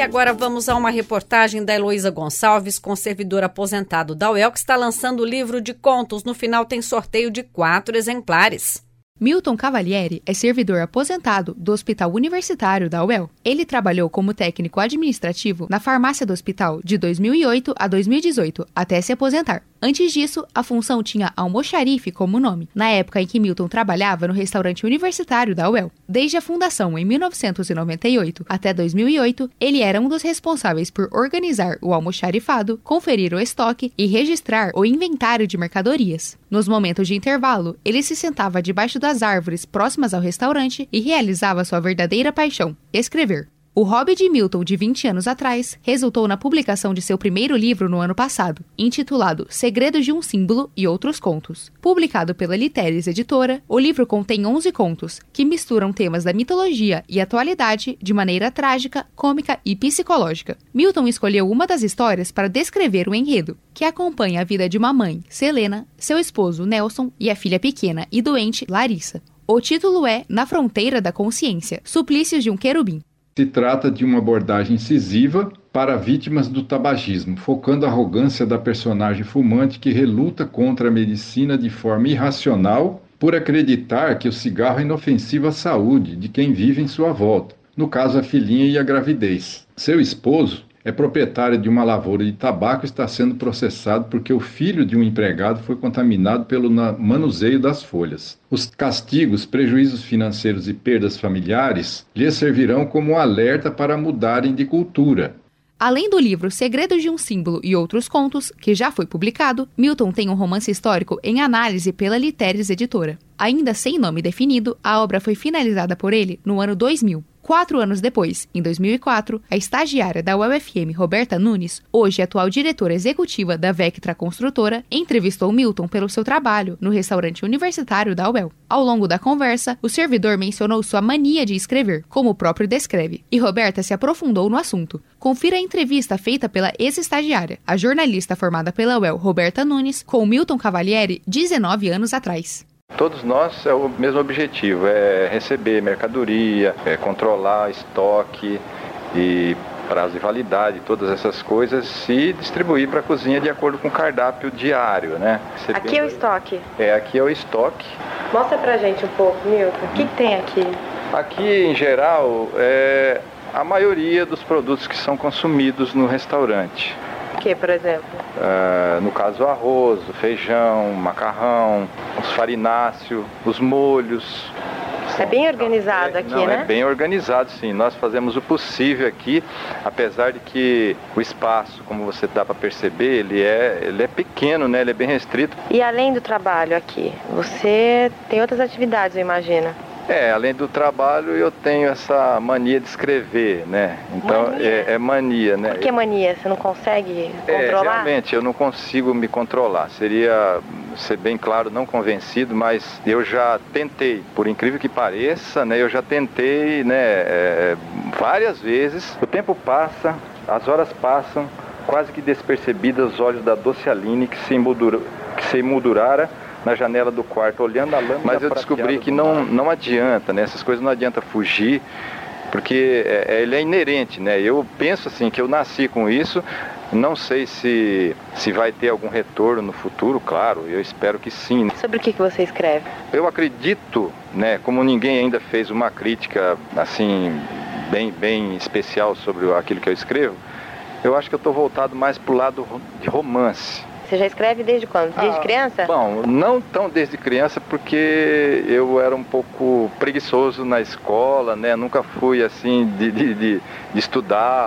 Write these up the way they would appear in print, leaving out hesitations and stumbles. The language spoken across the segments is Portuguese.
E agora vamos a uma reportagem da Heloísa Gonçalves, com servidor aposentado da UEL, que está lançando o livro de contos. No final tem sorteio de 4 exemplares. Milton Cavalieri é servidor aposentado do Hospital Universitário da UEL. Ele trabalhou como técnico administrativo na farmácia do hospital de 2008 a 2018, até se aposentar. Antes disso, a função tinha almoxarife como nome, na época em que Milton trabalhava no restaurante universitário da UEL. Desde a fundação em 1998 até 2008, ele era um dos responsáveis por organizar o almoxarifado, conferir o estoque e registrar o inventário de mercadorias. Nos momentos de intervalo, ele se sentava debaixo das árvores próximas ao restaurante e realizava sua verdadeira paixão: escrever. O hobby de Milton, de 20 anos atrás, resultou na publicação de seu primeiro livro no ano passado, intitulado Segredos de um Símbolo e Outros Contos. Publicado pela Literes Editora, o livro contém 11 contos, que misturam temas da mitologia e atualidade de maneira trágica, cômica e psicológica. Milton escolheu uma das histórias para descrever o enredo, que acompanha a vida de uma mãe, Selena, seu esposo, Nelson, e a filha pequena e doente, Larissa. O título é Na Fronteira da Consciência, Suplícios de um Querubim. Se trata de uma abordagem incisiva para vítimas do tabagismo, focando a arrogância da personagem fumante que reluta contra a medicina de forma irracional por acreditar que o cigarro é inofensivo à saúde de quem vive em sua volta, no caso a filhinha e a gravidez. Seu esposo é proprietário de uma lavoura de tabaco e está sendo processado porque o filho de um empregado foi contaminado pelo manuseio das folhas. Os castigos, prejuízos financeiros e perdas familiares lhes servirão como um alerta para mudarem de cultura. Além do livro Segredos de um Símbolo e Outros Contos, que já foi publicado, Milton tem um romance histórico em análise pela Literes Editora. Ainda sem nome definido, a obra foi finalizada por ele no ano 2000. 4 anos depois, em 2004, a estagiária da UEL-FM, Roberta Nunes, hoje atual diretora executiva da Vectra Construtora, entrevistou Milton pelo seu trabalho no restaurante universitário da UEL. Ao longo da conversa, o servidor mencionou sua mania de escrever, como o próprio descreve, e Roberta se aprofundou no assunto. Confira a entrevista feita pela ex-estagiária, a jornalista formada pela UEL, Roberta Nunes, com Milton Cavalieri, 19 anos atrás. Todos nós é o mesmo objetivo, é receber mercadoria, é controlar estoque e prazo de validade, todas essas coisas, e distribuir para a cozinha de acordo com o cardápio diário, né? Aqui é o estoque? Aqui é o estoque. Mostra pra gente um pouco, Milton, o que tem aqui? Aqui, em geral, é a maioria dos produtos que são consumidos no restaurante. O que, por exemplo? No caso, o arroz, o feijão, o macarrão, os farináceos, os molhos. É bem organizado aqui, né? É bem organizado, sim. Nós fazemos o possível aqui, apesar de que o espaço, como você dá para perceber, ele é pequeno, né? Ele é bem restrito. E além do trabalho aqui, você tem outras atividades, eu imagino? Além do trabalho, eu tenho essa mania de escrever, né? Então, mania? Mania, né? Por que mania? Você não consegue controlar? Realmente, eu não consigo me controlar. Seria, ser bem claro, não convencido, mas eu já tentei, por incrível que pareça, né? Eu já tentei, né? Várias vezes. O tempo passa, as horas passam, quase que despercebidas, os olhos da doce Aline que se emoldurara na janela do quarto, olhando a lâmina. Mas eu descobri que não adianta, né? Essas coisas não adianta fugir, porque ele é inerente, né? Eu penso assim, que eu nasci com isso, não sei se vai ter algum retorno no futuro, claro, eu espero que sim. Sobre o que você escreve? Eu acredito, né, como ninguém ainda fez uma crítica, assim, bem especial sobre aquilo que eu escrevo, eu acho que eu estou voltado mais para o lado de romance. Você já escreve desde quando? Desde criança? Bom, não tão desde criança, porque eu era um pouco preguiçoso na escola, né? Nunca fui assim de estudar.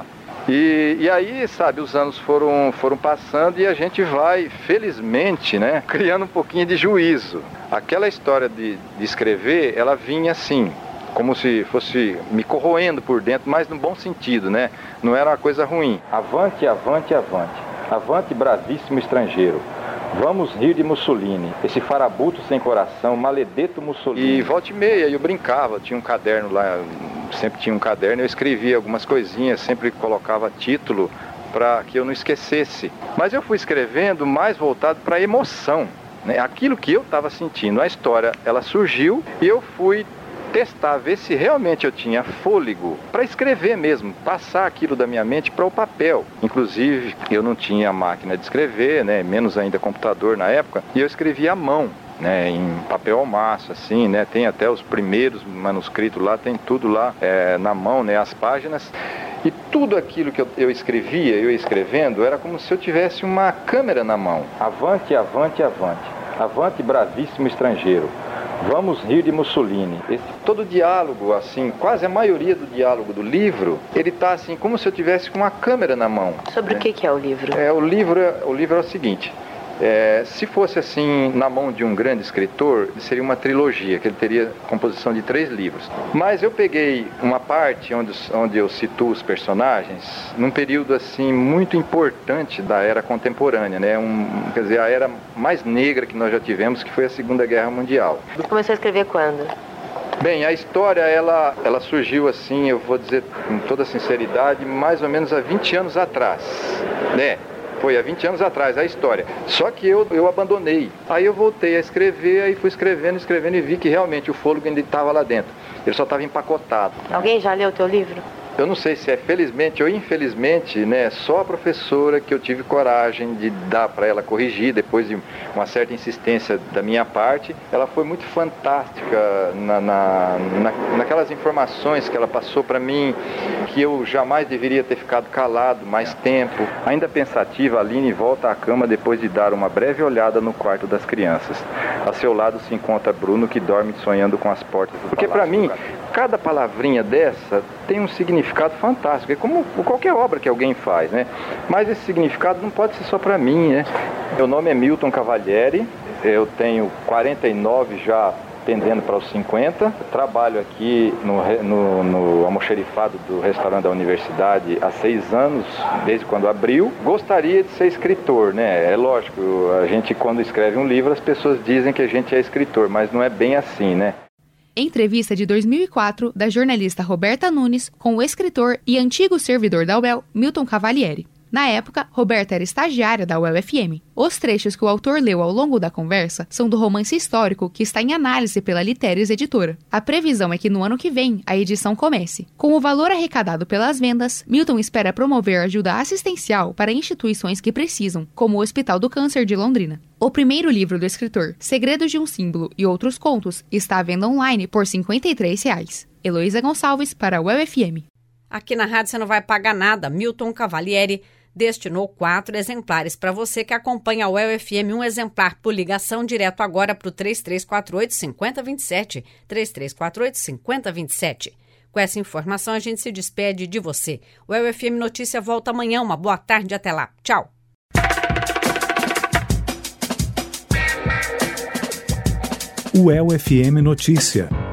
E aí, sabe, os anos foram passando e a gente vai, felizmente, né, criando um pouquinho de juízo. Aquela história de escrever, ela vinha assim, como se fosse me corroendo por dentro, mas no bom sentido, né? Não era uma coisa ruim. Avante, avante, avante. Avante, bravíssimo estrangeiro. Vamos rir de Mussolini, esse farabuto sem coração, maledeto Mussolini. E volta e meia, eu brincava, tinha um caderno lá, sempre tinha um caderno, eu escrevia algumas coisinhas, sempre colocava título para que eu não esquecesse. Mas eu fui escrevendo mais voltado para a emoção, né? Aquilo que eu estava sentindo. A história, ela surgiu e eu fui testar, ver se realmente eu tinha fôlego para escrever mesmo, passar aquilo da minha mente para o papel. Inclusive, eu não tinha máquina de escrever, né, menos ainda computador na época, e eu escrevia à mão, né, em papel ao maço, assim, né, tem até os primeiros manuscritos lá, tem tudo lá na mão, né, as páginas. E tudo aquilo que eu escrevia, eu escrevendo, era como se eu tivesse uma câmera na mão. Avante, avante, avante. Avante, bravíssimo estrangeiro. Vamos rir de Mussolini. Todo diálogo, assim, quase a maioria do diálogo do livro, ele está assim, como se eu tivesse com uma câmera na mão. Sobre o que é o livro? O livro é o seguinte. Se fosse assim na mão de um grande escritor, seria uma trilogia, que ele teria composição de 3 livros. Mas eu peguei uma parte onde eu situo os personagens num período assim muito importante da era contemporânea, né? Quer dizer, a era mais negra que nós já tivemos, que foi a Segunda Guerra Mundial. Você começou a escrever quando? Bem, a história, ela surgiu assim, eu vou dizer com toda sinceridade, mais ou menos há 20 anos atrás, né? Foi há 20 anos atrás a história. Só que eu abandonei. Aí eu voltei a escrever, aí fui escrevendo e vi que realmente o fôlego ainda estava lá dentro. Ele só estava empacotado. Alguém já leu o teu livro? Eu não sei se é felizmente ou infelizmente, né, só a professora que eu tive coragem de dar para ela corrigir, depois de uma certa insistência da minha parte. Ela foi muito fantástica naquelas informações que ela passou para mim, que eu jamais deveria ter ficado calado mais tempo. Ainda pensativa, a Aline volta à cama depois de dar uma breve olhada no quarto das crianças. A seu lado se encontra Bruno, que dorme sonhando com as portas do palácio. Porque para mim, cada palavrinha dessa tem um significado fantástico, é como qualquer obra que alguém faz, né? Mas esse significado não pode ser só para mim, né? Meu nome é Milton Cavalieri, eu tenho 49 já, pendendo para os 50. Trabalho aqui no almoxerifado do restaurante da universidade há 6 anos, desde quando abriu. Gostaria de ser escritor, né? É lógico, a gente quando escreve um livro, as pessoas dizem que a gente é escritor, mas não é bem assim, né? Entrevista de 2004 da jornalista Roberta Nunes com o escritor e antigo servidor da UEL, Milton Cavalieri. Na época, Roberta era estagiária da UEL-FM. Os trechos que o autor leu ao longo da conversa são do romance histórico que está em análise pela Literes Editora. A previsão é que no ano que vem a edição comece. Com o valor arrecadado pelas vendas, Milton espera promover ajuda assistencial para instituições que precisam, como o Hospital do Câncer de Londrina. O primeiro livro do escritor, Segredos de um Símbolo e Outros Contos, está à venda online por R$ 53. Heloísa Gonçalves para a UEL-FM. Aqui na rádio você não vai pagar nada. Milton Cavalieri destinou 4 exemplares para você que acompanha a UEL-FM, um exemplar por ligação direto agora para o 3348-5027, 3348-5027. Com essa informação a gente se despede de você. O UEL-FM Notícia volta amanhã. Uma boa tarde, até lá. Tchau. UEL-FM Notícia.